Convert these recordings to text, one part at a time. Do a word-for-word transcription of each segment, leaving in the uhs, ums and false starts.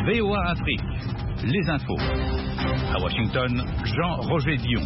V O A Afrique, les infos. À Washington, Jean-Roger Dion.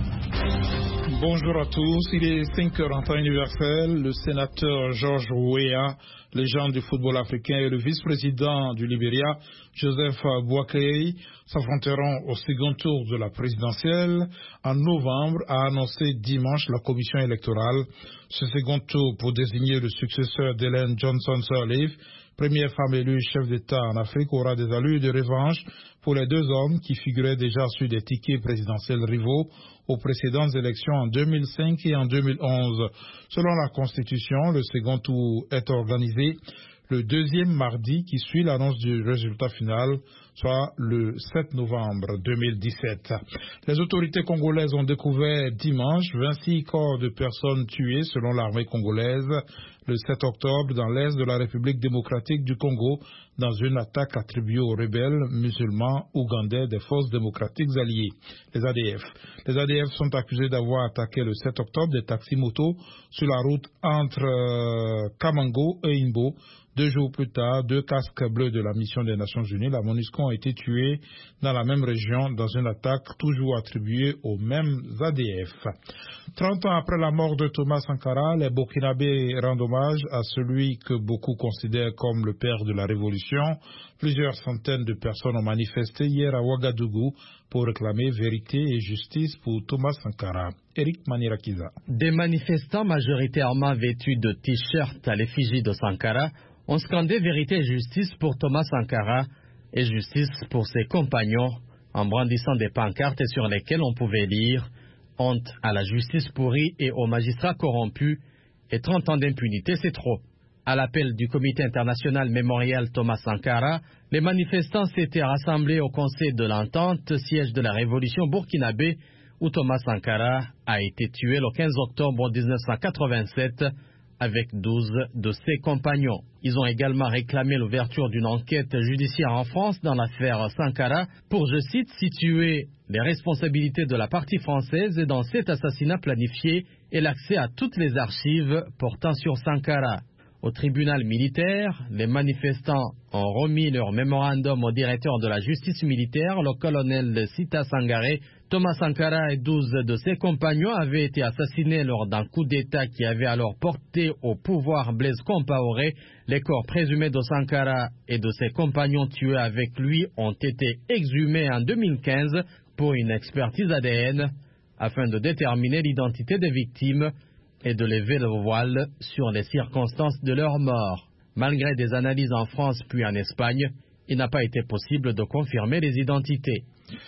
Bonjour à tous, il est cinq heures en temps universel. Le sénateur George Weah, légende du football africain, et le vice-président du Libéria, Joseph Boakai, s'affronteront au second tour de la présidentielle en novembre, a annoncé dimanche la commission électorale. Ce second tour pour désigner le successeur d'Ellen Johnson Sirleaf, première femme élue chef d'État en Afrique, aura des allures de revanche pour les deux hommes qui figuraient déjà sur des tickets présidentiels rivaux aux précédentes élections en deux mille cinq et en deux mille onze. Selon la Constitution, le second tour est organisé le deuxième mardi qui suit l'annonce du résultat final, soit le sept novembre deux mille dix-sept. Les autorités congolaises ont découvert dimanche vingt-six corps de personnes tuées selon l'armée congolaise le sept octobre dans l'est de la République démocratique du Congo dans une attaque attribuée aux rebelles musulmans ougandais des forces démocratiques alliées, les A D F. Les A D F sont accusés d'avoir attaqué le sept octobre des taxis-motos sur la route entre euh, Kamango et Imbo. Deux jours plus tard, deux casques bleus de la mission des Nations Unies, la MONUSCO, ont été tués dans la même région dans une attaque toujours attribuée aux mêmes A D F. Trente ans après la mort de Thomas Sankara, les Burkinabés rendent hommage à celui que beaucoup considèrent comme le père de la révolution. Plusieurs centaines de personnes ont manifesté hier à Ouagadougou pour réclamer vérité et justice pour Thomas Sankara. Eric Manirakiza. Des manifestants majoritairement vêtus de t-shirts à l'effigie de Sankara ont scandé vérité et justice pour Thomas Sankara et justice pour ses compagnons en brandissant des pancartes sur lesquelles on pouvait lire « Honte à la justice pourrie et aux magistrats corrompus et trente ans d'impunité, c'est trop ». À l'appel du Comité international mémorial Thomas Sankara, les manifestants s'étaient rassemblés au Conseil de l'Entente, siège de la révolution burkinabé, où Thomas Sankara a été tué le quinze octobre mille neuf cent quatre-vingt-sept avec douze de ses compagnons. Ils ont également réclamé l'ouverture d'une enquête judiciaire en France dans l'affaire Sankara pour, je cite, situer les responsabilités de la partie française dans cet assassinat planifié et l'accès à toutes les archives portant sur Sankara. Au tribunal militaire, les manifestants ont remis leur mémorandum au directeur de la justice militaire, le colonel Sita Sangaré. Thomas Sankara et douze de ses compagnons avaient été assassinés lors d'un coup d'État qui avait alors porté au pouvoir Blaise Compaoré. Les corps présumés de Sankara et de ses compagnons tués avec lui ont été exhumés en deux mille quinze pour une expertise A D N afin de déterminer l'identité des victimes et de lever le voile sur les circonstances de leur mort. Malgré des analyses en France puis en Espagne, il n'a pas été possible de confirmer les identités.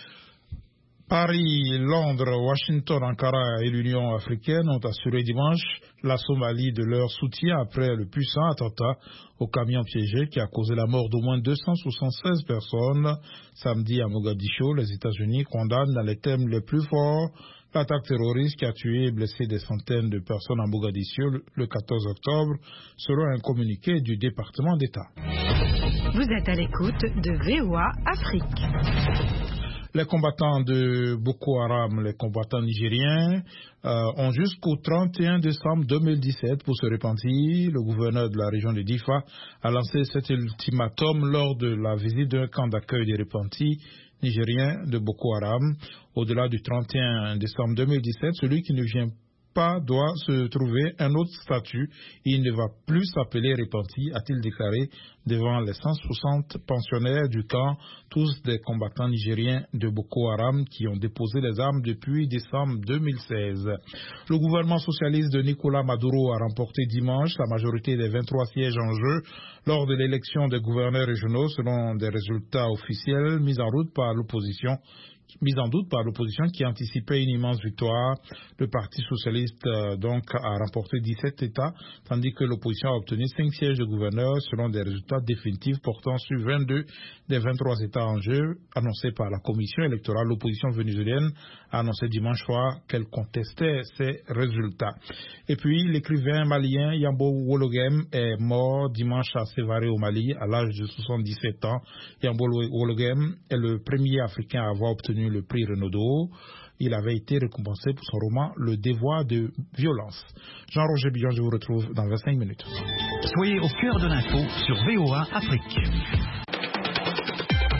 Paris, Londres, Washington, Ankara et l'Union africaine ont assuré dimanche la Somalie de leur soutien après le puissant attentat au camion piégé qui a causé la mort d'au moins deux cent soixante-seize personnes. Samedi à Mogadiscio, les États-Unis condamnent dans les thèmes les plus forts l'attaque terroriste qui a tué et blessé des centaines de personnes à Mogadiscio le quatorze octobre, selon un communiqué du département d'État. Vous êtes à l'écoute de V O A Afrique. Les combattants de Boko Haram, les combattants nigériens, euh, ont jusqu'au trente et un décembre deux mille dix-sept pour se repentir. Le gouverneur de la région de Difa a lancé cet ultimatum lors de la visite d'un camp d'accueil des repentis nigériens de Boko Haram. Au-delà du trente et un décembre deux mille dix-sept, celui qui ne vient pas doit se trouver un autre statut. Il ne va plus s'appeler repenti, a-t-il déclaré devant les cent soixante pensionnaires du camp, tous des combattants nigériens de Boko Haram qui ont déposé les armes depuis décembre deux mille seize. Le gouvernement socialiste de Nicolas Maduro a remporté dimanche la majorité des vingt-trois sièges en jeu lors de l'élection des gouverneurs régionaux selon des résultats officiels mis en route par l'opposition mise en doute par l'opposition qui anticipait une immense victoire. Le Parti socialiste euh, donc a remporté dix-sept États, tandis que l'opposition a obtenu cinq sièges de gouverneur selon des résultats définitifs portant sur vingt-deux des vingt-trois États en jeu annoncés par la commission électorale. L'opposition vénézuélienne a annoncé dimanche soir qu'elle contestait ces résultats. Et puis l'écrivain malien Yambo Wologem est mort dimanche à Sévaré au Mali à l'âge de soixante-dix-sept ans. Yambo Wologem est le premier Africain à avoir obtenu le prix Renaudot. Il avait été récompensé pour son roman Le devoir de violence. Jean-Roger Billon, je vous retrouve dans vingt-cinq minutes. Soyez au cœur de l'info sur V O A Afrique.